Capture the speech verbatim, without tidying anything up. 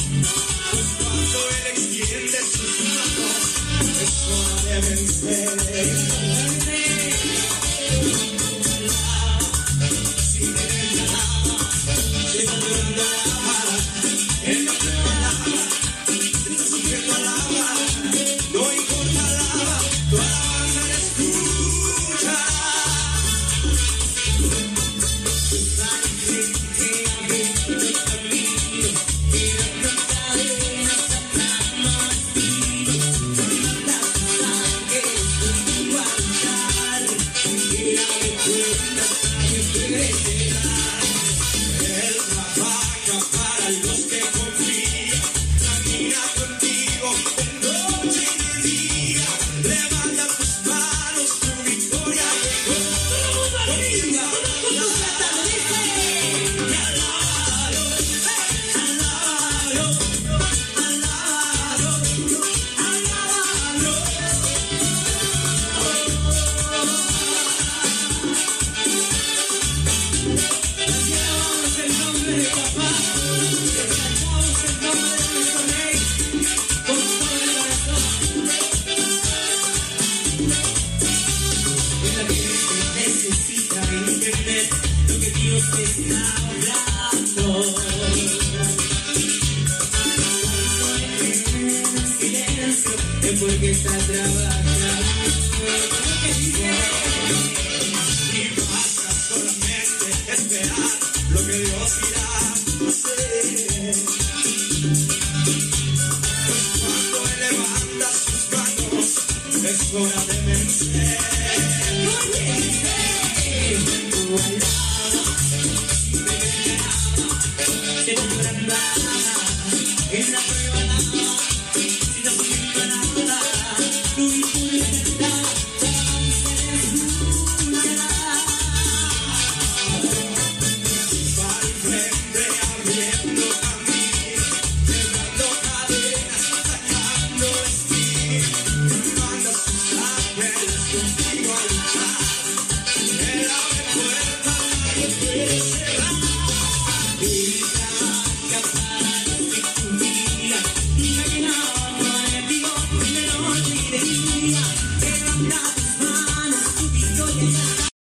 Pues cuando Él extiende sus manos, es hora de vencer. Si te alaba, si no te alaba, Él no te alaba, si te sufriendo alaba, no importa alaba, tu alabanza le escucha. Porque está trabajando. Y basta solamente esperar lo que Dios irá a hacer. Pues cuando Él levanta sus manos, es hora de